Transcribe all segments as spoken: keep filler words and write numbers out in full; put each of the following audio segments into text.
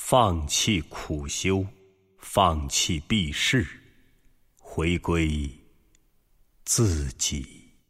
放弃苦修，放弃避世，回归自己。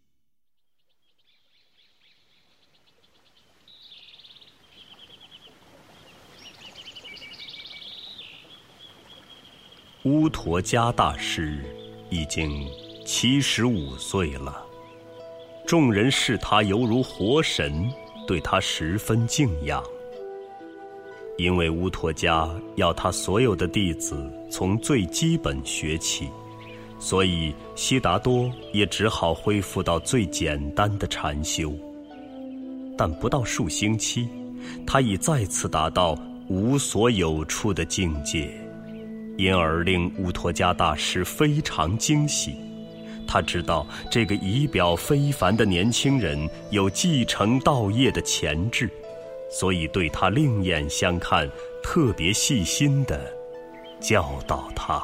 乌陀迦大师已经七十五岁了，众人视他犹如活神，对他十分敬仰。因为乌陀迦要他所有的弟子从最基本学起，所以悉达多也只好恢复到最简单的禅修。但不到数星期，他已再次达到无所有处的境界，因而令乌陀迦大师非常惊喜。他知道这个仪表非凡的年轻人有继承道业的潜质，所以对他另眼相看，特别细心地教导他。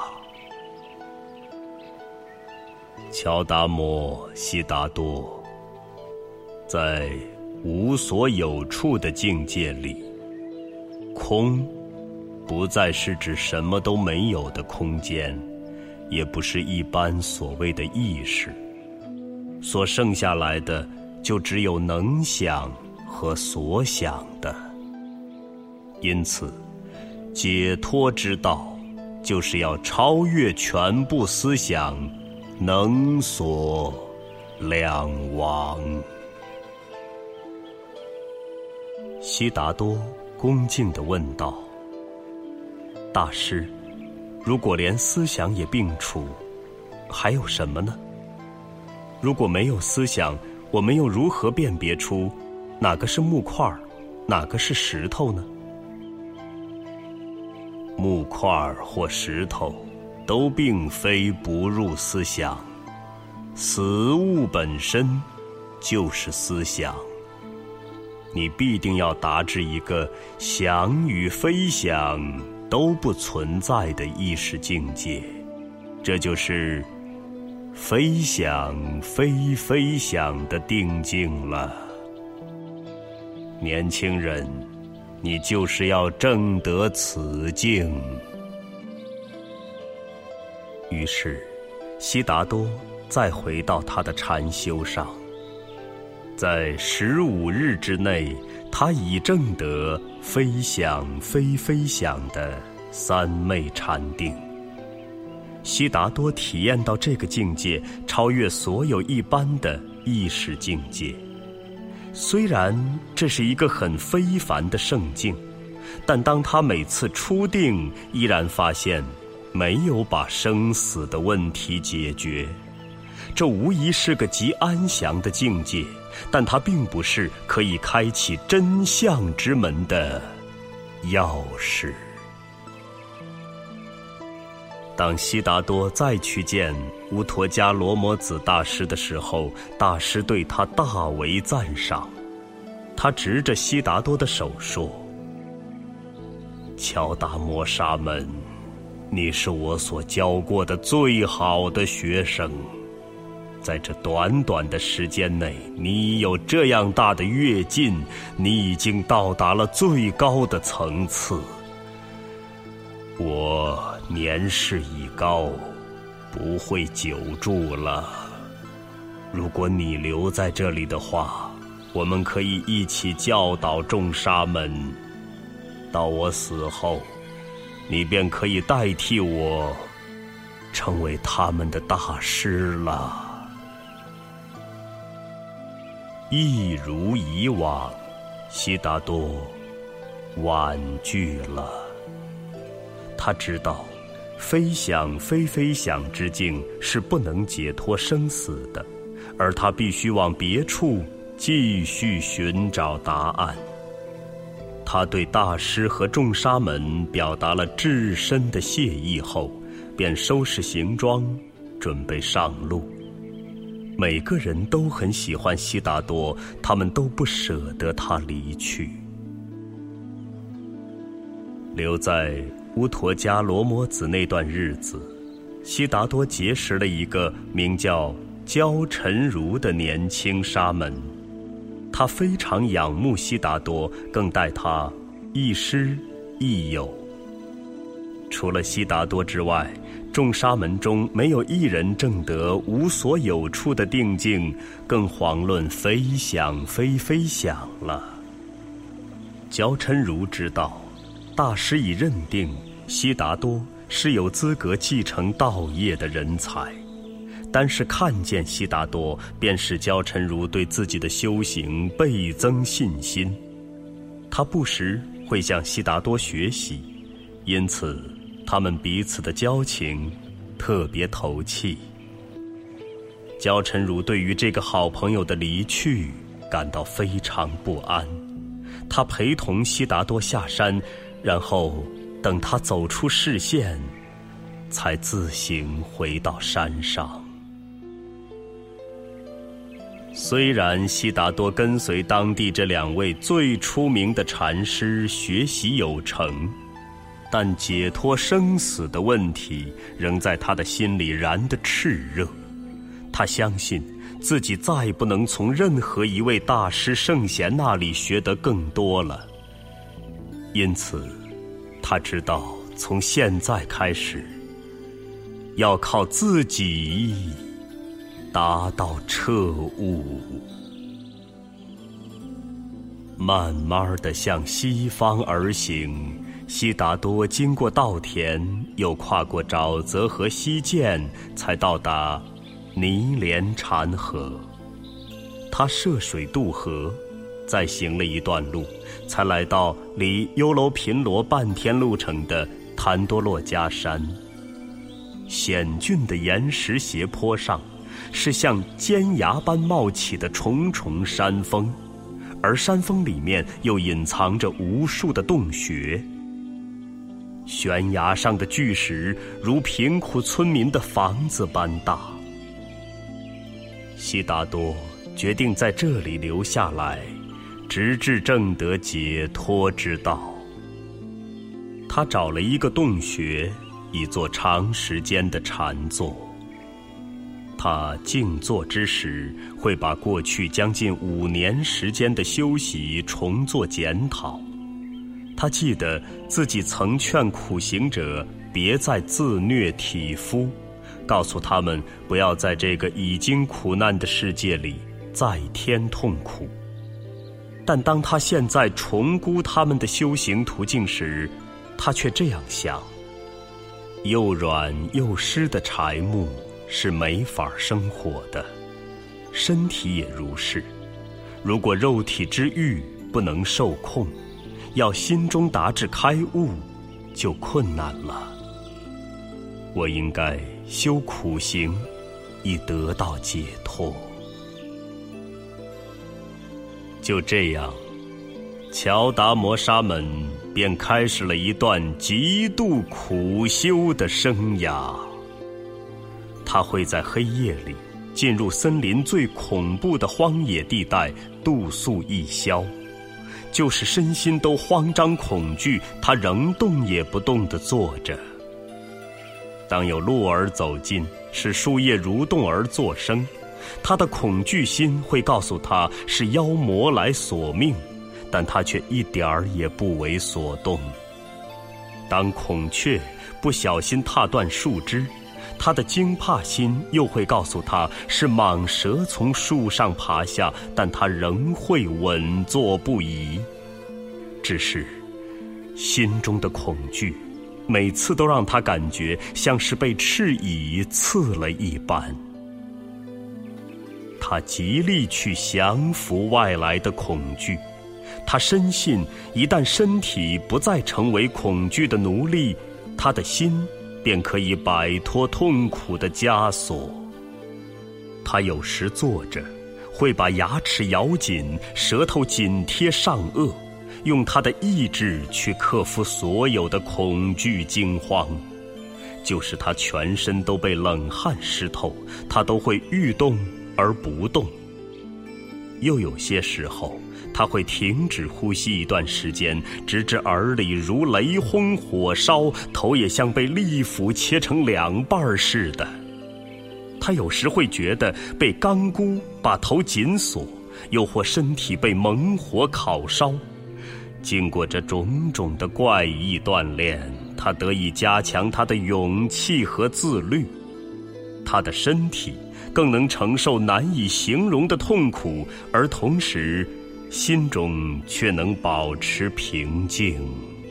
乔达摩悉达多，在无所有处的境界里，空不再是指什么都没有的空间，也不是一般所谓的意识，所剩下来的就只有能想和所想的。因此，解脱之道就是要超越全部思想，能所两忘。悉达多恭敬地问道：大师，如果连思想也并除，还有什么呢？如果没有思想，我们又如何辨别出哪个是木块，哪个是石头呢？木块或石头都并非不入思想，死物本身就是思想。你必定要达至一个想与非想都不存在的意识境界，这就是非想非非想的定境了。年轻人，你就是要证得此境。于是悉达多再回到他的禅修上，在十五日之内，他已证得非想非非想的三昧禅定。悉达多体验到这个境界超越所有一般的意识境界。虽然这是一个很非凡的圣境，但当他每次出定，依然发现没有把生死的问题解决。这无疑是个极安详的境界，但它并不是可以开启真相之门的钥匙。当悉达多再去见乌陀迦罗摩子大师的时候，大师对他大为赞赏。他执着悉达多的手说：乔达摩沙门，你是我所教过的最好的学生。在这短短的时间内，你有这样大的跃进，你已经到达了最高的层次。我年事已高，不会久住了。如果你留在这里的话，我们可以一起教导众沙门。到我死后，你便可以代替我，成为他们的大师了。一如以往，悉达多婉拒了。他知道非想非非想之境是不能解脱生死的，而他必须往别处继续寻找答案。他对大师和众沙门表达了至深的谢意后，便收拾行装，准备上路。每个人都很喜欢悉达多，他们都不舍得他离去。留在乌陀迦罗摩子那段日子，悉达多结识了一个名叫焦陈如的年轻沙门。他非常仰慕悉达多，更待他亦师亦有。除了悉达多之外，众沙门中没有一人证得无所有处的定境，更遑论非想非非想了。焦嗔如知道，大师已认定悉达多是有资格继承道业的人才，但是看见悉达多，便使焦嗔如对自己的修行倍增信心。他不时会向悉达多学习，因此他们彼此的交情特别投契。焦嗔如对于这个好朋友的离去感到非常不安，他陪同悉达多下山，然后等他走出视线，才自行回到山上。虽然悉达多跟随当地这两位最出名的禅师学习有成，但解脱生死的问题仍在他的心里燃得炽热。他相信自己再不能从任何一位大师圣贤那里学得更多了，因此他知道从现在开始要靠自己达到彻悟。慢慢地向西方而行，悉达多经过稻田，又跨过沼泽和溪涧，才到达尼连禅河。他涉水渡河，再行了一段路，才来到离优楼频罗半天路程的檀多洛迦山。险峻的岩石斜坡上是像尖牙般冒起的重重山峰，而山峰里面又隐藏着无数的洞穴。悬崖上的巨石如贫苦村民的房子般大。悉达多决定在这里留下来，直至证得解脱之道。他找了一个洞穴，以做长时间的禅坐。他静坐之时，会把过去将近五年时间的修习重做检讨。他记得自己曾劝苦行者别再自虐体肤，告诉他们不要在这个已经苦难的世界里再添痛苦。但当他现在重估他们的修行途径时，他却这样想：又软又湿的柴木是没法生火的，身体也如是。如果肉体之欲不能受控，要心中达至开悟就困难了。我应该修苦行，以得到解脱。就这样，乔达摩沙门便开始了一段极度苦修的生涯。他会在黑夜里进入森林最恐怖的荒野地带度宿一宵，就是身心都慌张恐惧，他仍动也不动地坐着。当有鹿儿走近，使树叶蠕动而作声，他的恐惧心会告诉他是妖魔来索命，但他却一点儿也不为所动。当孔雀不小心踏断树枝，他的惊怕心又会告诉他是蟒蛇从树上爬下，但他仍会稳坐不移。只是心中的恐惧每次都让他感觉像是被赤蚁刺了一般。他极力去降服外来的恐惧，他深信一旦身体不再成为恐惧的奴隶，他的心便可以摆脱痛苦的枷锁。他有时坐着，会把牙齿咬紧，舌头紧贴上颚，用他的意志去克服所有的恐惧惊慌。就是他全身都被冷汗湿透，他都会欲动而不动。又有些时候，他会停止呼吸一段时间，直至耳里如雷轰火烧，头也像被利斧切成两半似的。他有时会觉得被钢箍把头紧锁，又或身体被猛火烤烧。 经过这种种的怪异锻炼，他得以加强他的勇气和自律，他的身体更能承受难以形容的痛苦，而同时心中却能保持平静。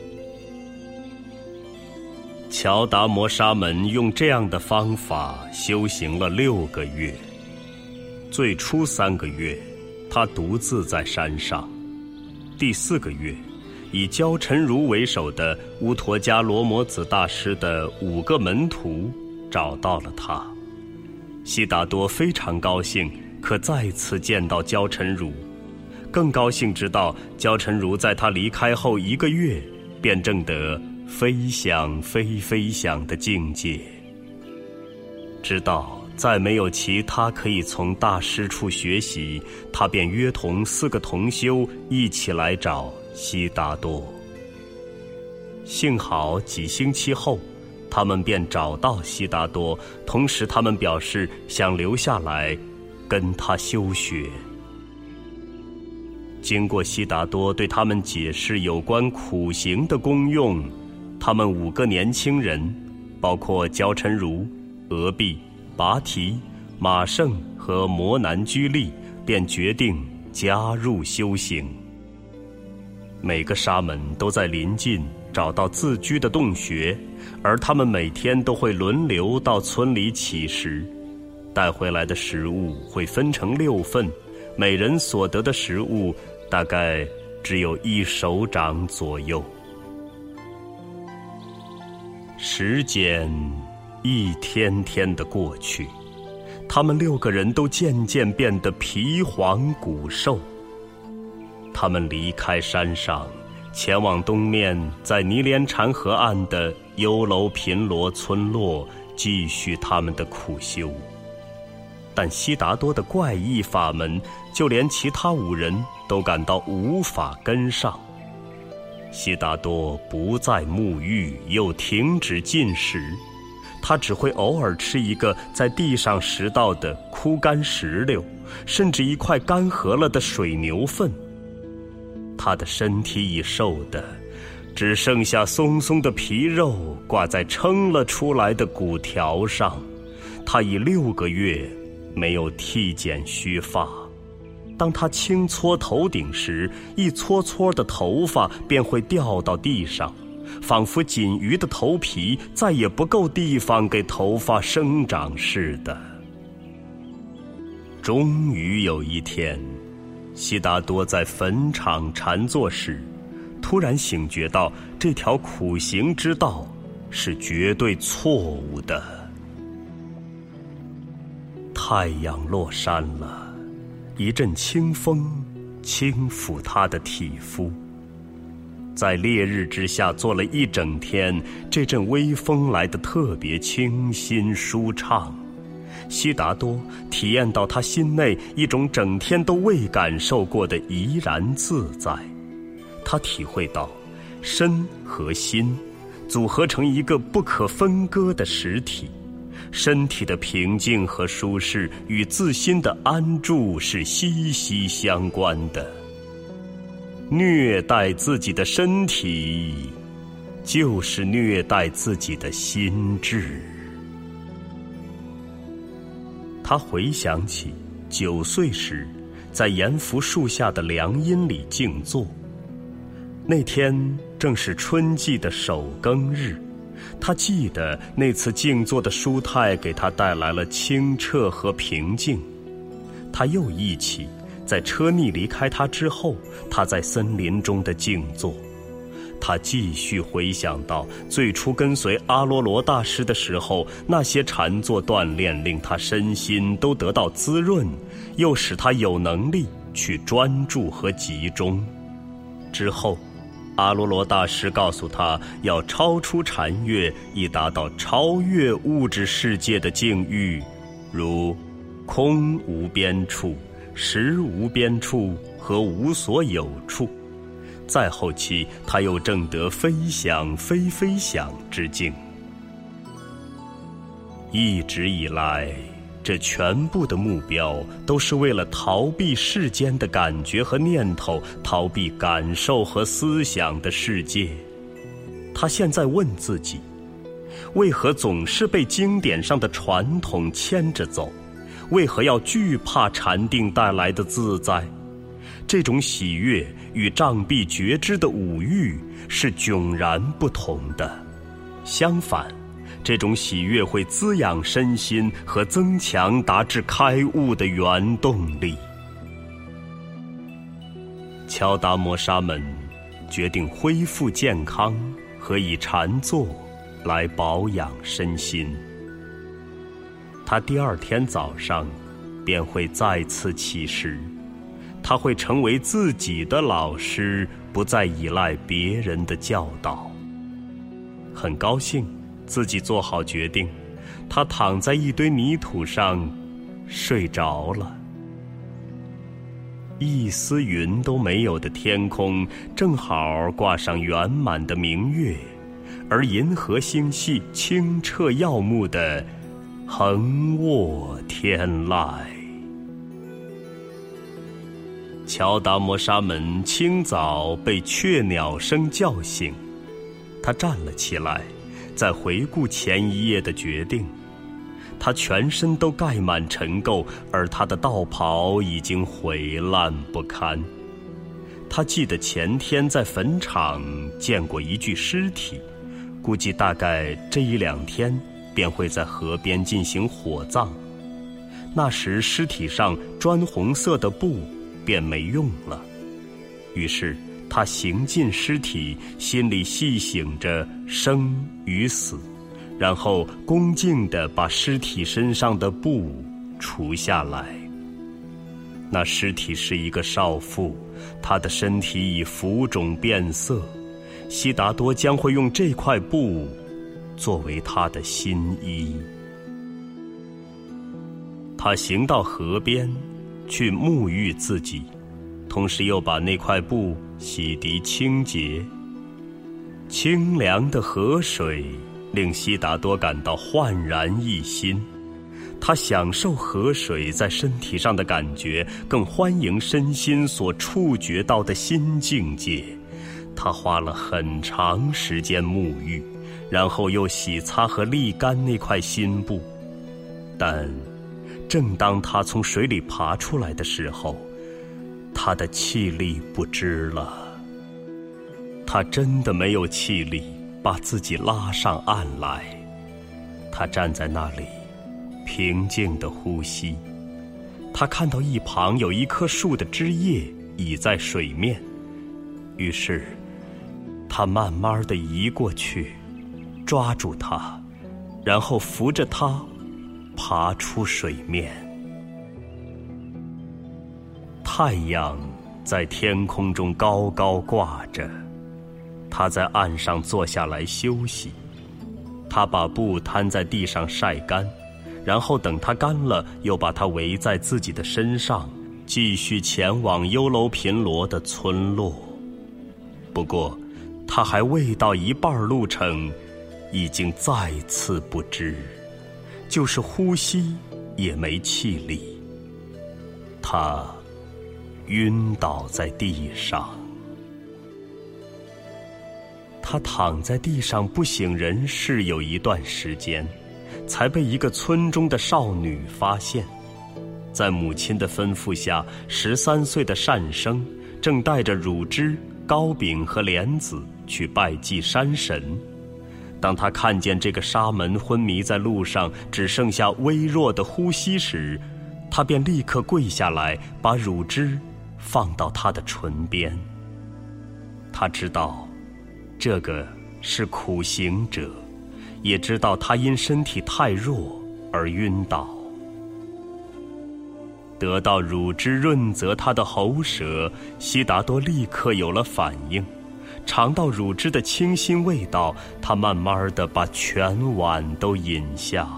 乔达摩沙门用这样的方法修行了六个月。最初三个月，他独自在山上；第四个月，以焦陈如为首的乌陀迦罗摩子大师的五个门徒找到了他。悉达多非常高兴，可再次见到焦陈如，更高兴知道焦陈如在他离开后一个月便证得非想非非想的境界。知道再没有其他可以从大师处学习，他便约同四个同修一起来找悉达多。幸好几星期后，他们便找到悉达多，同时他们表示想留下来跟他修学。经过悉达多对他们解释有关苦行的功用，他们五个年轻人，包括焦陈如、俄毕、拔提、马胜和摩南居利，便决定加入修行。每个沙门都在邻近找到自居的洞穴，而他们每天都会轮流到村里乞食，带回来的食物会分成六份，每人所得的食物大概只有一手掌左右。时间一天天的过去，他们六个人都渐渐变得皮黄骨瘦。他们离开山上，前往东面在尼连禅河岸的优楼频罗村落，继续他们的苦修。但悉达多的怪异法门，就连其他五人都感到无法跟上。悉达多不再沐浴，又停止进食，他只会偶尔吃一个在地上拾到的枯干石榴，甚至一块干涸了的水牛粪。他的身体已瘦得只剩下松松的皮肉挂在撑了出来的骨条上。他已六个月没有剃剪须发，当他轻搓头顶时，一撮撮的头发便会掉到地上，仿佛仅余的头皮再也不够地方给头发生长似的。终于有一天，悉达多在坟场禅坐时，突然醒觉到这条苦行之道是绝对错误的。太阳落山了，一阵清风轻抚他的体肤。在烈日之下坐了一整天，这阵微风来得特别清新舒畅。悉达多体验到他心内一种整天都未感受过的怡然自在。他体会到身和心组合成一个不可分割的实体，身体的平静和舒适与自心的安住是息息相关的。虐待自己的身体，就是虐待自己的心智。他回想起九岁时在盐福树下的凉荫里静坐，那天正是春季的首耕日。他记得那次静坐的舒泰给他带来了清澈和平静。他又忆起在车逆离开他之后，他在森林中的静坐。他继续回想到最初跟随阿罗罗大师的时候，那些禅坐锻炼令他身心都得到滋润，又使他有能力去专注和集中。之后阿罗罗大师告诉他，要超出禅悦，以达到超越物质世界的境遇，如空无边处、实无边处和无所有处。再后期，他又证得非想非非想之境。一直以来， 这全部的目标都是为了逃避世间的感觉和念头，逃避感受和思想的世界。他现在问自己，为何总是被经典上的传统牵着走？为何要惧怕禅定带来的自在？这种喜悦与障蔽觉知的五欲是迥然不同的。相反，这种喜悦会滋养身心和增强达至开悟的原动力。乔达摩沙门决定恢复健康和以禅坐来保养身心。他第二天早上便会再次起食，他会成为自己的老师，不再依赖别人的教导。很高兴自己做好决定，他躺在一堆泥土上睡着了。一丝云都没有的天空正好挂上圆满的明月，而银河星系清澈耀目的横卧天籁。乔达摩沙门清早被雀鸟声叫醒，他站了起来，在回顾前一夜的决定。他全身都盖满尘垢，而他的道袍已经毁烂不堪。他记得前天在坟场见过一具尸体，估计大概这一两天便会在河边进行火葬。那时尸体上砖红色的布便没用了，于是他行进尸体，心里细醒着生与死，然后恭敬地把尸体身上的布除下来。那尸体是一个少妇，她的身体已浮肿变色，悉达多将会用这块布作为她的新衣。他行到河边去沐浴自己，同时又把那块布洗涤清洁。清凉的河水令悉达多感到焕然一新，他享受河水在身体上的感觉，更欢迎身心所触觉到的新境界。他花了很长时间沐浴，然后又洗擦和沥干那块新布。但正当他从水里爬出来的时候，他的气力不支了。他真的没有气力把自己拉上岸来。他站在那里，平静地呼吸。他看到一旁有一棵树的枝叶倚在水面，于是他慢慢地移过去，抓住它，然后扶着它爬出水面。太阳在天空中高高挂着，他在岸上坐下来休息。他把布摊在地上晒干，然后等它干了，又把它围在自己的身上，继续前往优楼频罗的村落。不过他还未到一半路程，已经再次不支，就是呼吸也没气力。他晕倒在地上。他躺在地上不省人事有一段时间，才被一个村中的少女发现。在母亲的吩咐下，十三岁的善生正带着乳汁、糕饼和莲子去拜祭山神。当他看见这个沙门昏迷在路上，只剩下微弱的呼吸时，他便立刻跪下来，把乳汁放到他的唇边。他知道这个是苦行者，也知道他因身体太弱而晕倒。得到乳汁润泽他的喉舌，悉达多立刻有了反应。尝到乳汁的清新味道，他慢慢地把全碗都饮下。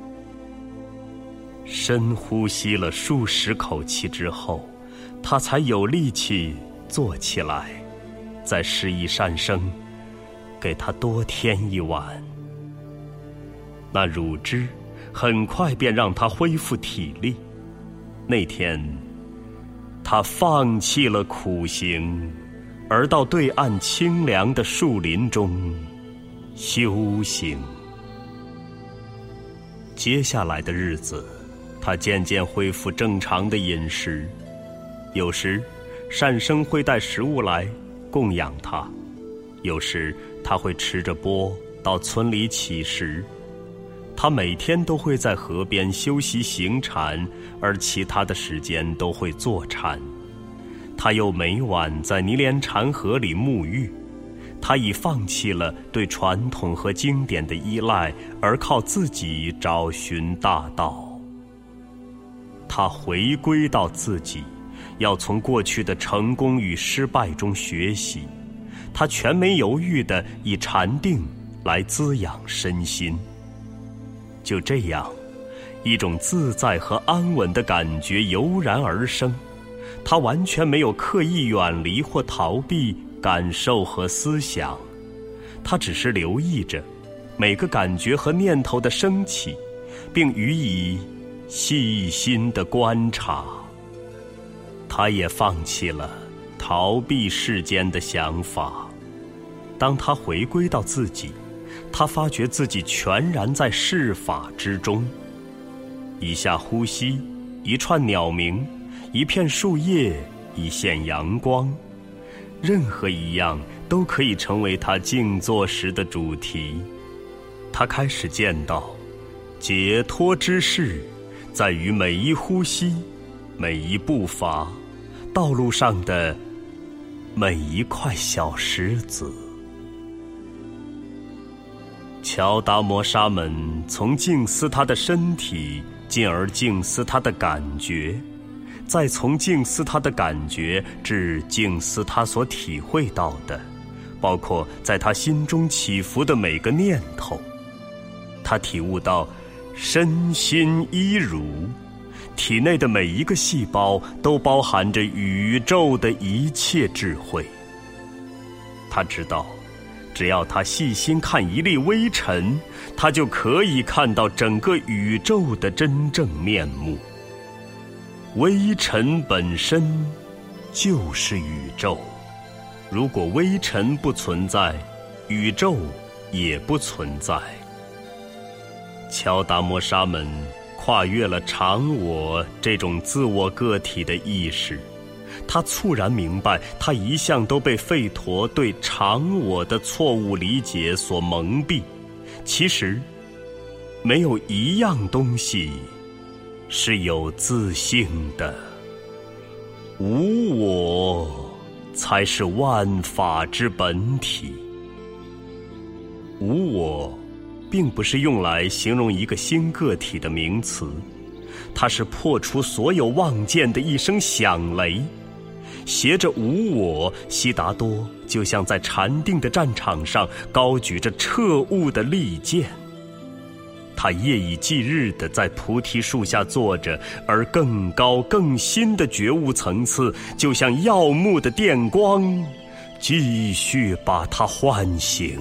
深呼吸了数十口气之后，他才有力气坐起来，再示意善生给他多添一碗。那乳汁很快便让他恢复体力。那天，他放弃了苦行，而到对岸清凉的树林中修行。接下来的日子，他渐渐恢复正常的饮食，有时善生会带食物来供养他，有时他会持着钵到村里乞食。他每天都会在河边休息行禅，而其他的时间都会坐禅。他又每晚在尼连禅河里沐浴。他已放弃了对传统和经典的依赖，而靠自己找寻大道。他回归到自己，要从过去的成功与失败中学习。他全没犹豫地以禅定来滋养身心。就这样，一种自在和安稳的感觉油然而生。他完全没有刻意远离或逃避感受和思想，他只是留意着每个感觉和念头的升起，并予以细心的观察。他也放弃了逃避世间的想法。当他回归到自己，他发觉自己全然在世法之中。一下呼吸，一串鸟鸣，一片树叶，一线阳光，任何一样都可以成为他静坐时的主题。他开始见到，解脱之事在于每一呼吸，每一步伐，道路上的每一块小石子。乔达摩沙门从静思他的身体，进而静思他的感觉，再从静思他的感觉至静思他所体会到的，包括在他心中起伏的每个念头。他体悟到身心一如，体内的每一个细胞都包含着宇宙的一切智慧。他知道，只要他细心看一粒微尘，他就可以看到整个宇宙的真正面目。微尘本身就是宇宙，如果微尘不存在，宇宙也不存在。乔达摩沙门跨越了常我这种自我个体的意识，他猝然明白，他一向都被吠陀对常我的错误理解所蒙蔽。其实，没有一样东西是有自性的，无我才是万法之本体。无我并不是用来形容一个新个体的名词，它是破除所有妄见的一声响雷。携着无我，悉达多就像在禅定的战场上高举着彻悟的利剑。他夜以继日地在菩提树下坐着，而更高更新的觉悟层次，就像耀目的电光，继续把他唤醒。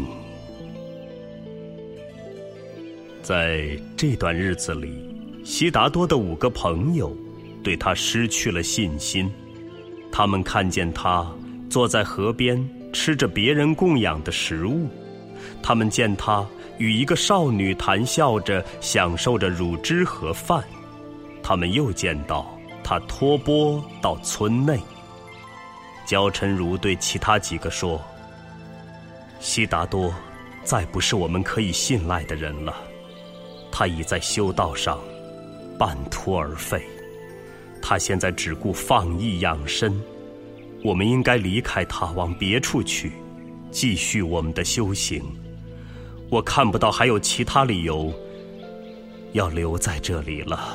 在这段日子里，悉达多的五个朋友对他失去了信心。他们看见他坐在河边吃着别人供养的食物，他们见他与一个少女谈笑着，享受着乳汁和饭，他们又见到他托钵到村内。焦宸如对其他几个说：悉达多再不是我们可以信赖的人了，他已在修道上半途而废，他现在只顾放逸养生，我们应该离开他，往别处去，继续我们的修行。我看不到还有其他理由要留在这里了。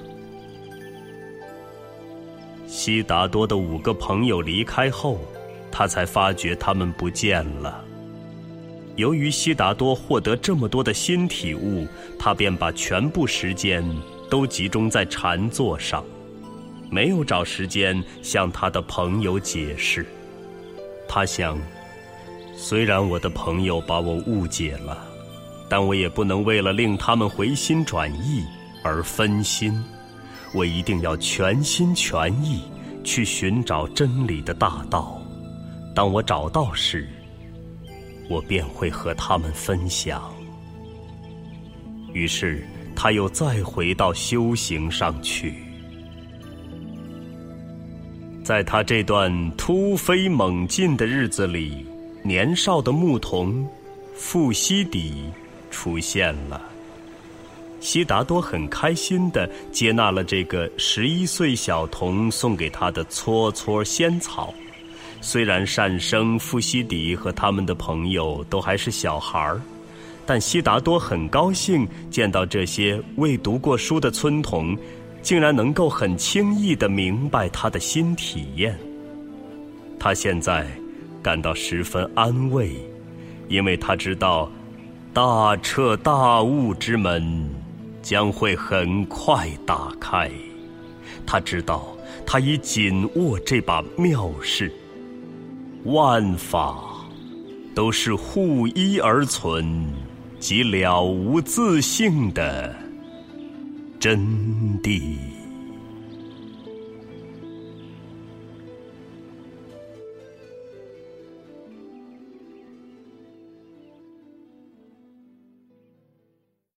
悉达多的五个朋友离开后，他才发觉他们不见了。由于悉达多获得这么多的新体悟，他便把全部时间都集中在禅坐上，没有找时间向他的朋友解释。他想，虽然我的朋友把我误解了， 但我也不能为了令他们回心转意而分心，我一定要全心全意去寻找真理的大道。当我找到时，我便会和他们分享。于是他又再回到修行上去。在他这段突飞猛进的日子里，年少的牧童富西底出现了。悉达多很开心地接纳了这个十一岁小童送给他的撮撮仙草。虽然善生、富西底和他们的朋友都还是小孩儿，但悉达多很高兴见到这些未读过书的村童竟然能够很轻易地明白他的新体验。他现在感到十分安慰，因为他知道大彻大悟之门将会很快打开。他知道他已紧握这把妙事，万法都是互依而存，即了无自性的真谛。